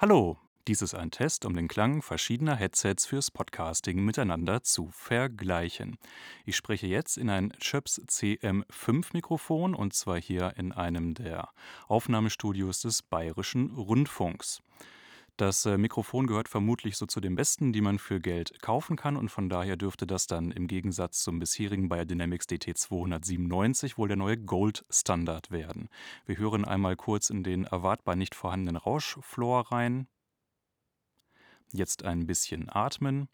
Hallo, dies ist ein Test, um den Klang verschiedener Headsets fürs Podcasting miteinander zu vergleichen. Ich spreche jetzt in ein Schöps CM5 Mikrofon und zwar hier in einem der Aufnahmestudios des Bayerischen Rundfunks. Das Mikrofon gehört vermutlich so zu den besten, die man für Geld kaufen kann und von daher dürfte das dann im Gegensatz zum bisherigen Beyerdynamics DT297 wohl der neue Gold-Standard werden. Wir hören einmal kurz in den erwartbar nicht vorhandenen Rauschflor rein. Jetzt ein bisschen atmen.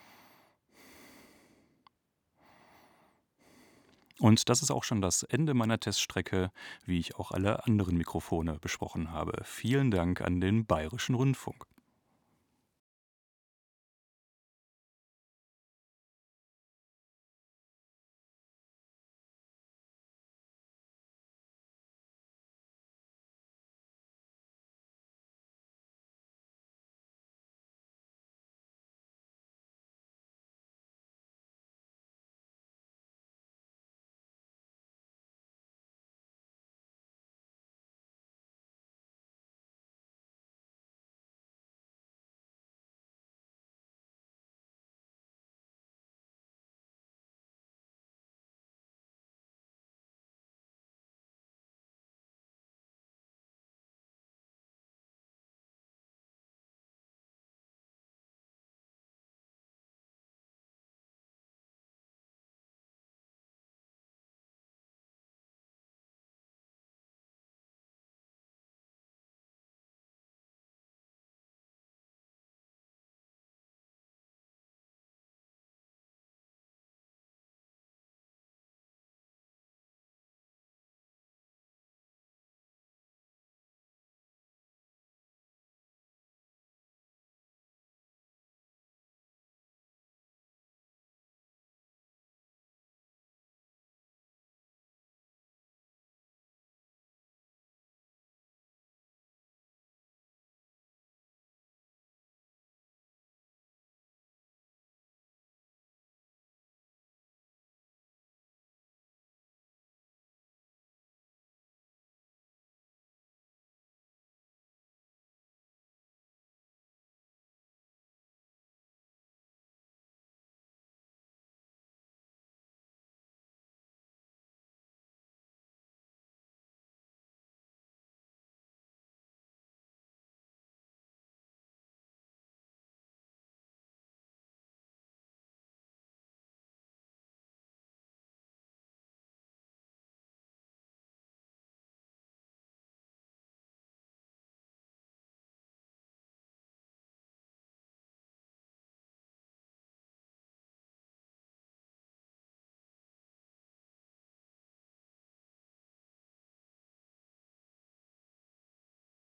Und das ist auch schon das Ende meiner Teststrecke, wie ich auch alle anderen Mikrofone besprochen habe. Vielen Dank an den Bayerischen Rundfunk.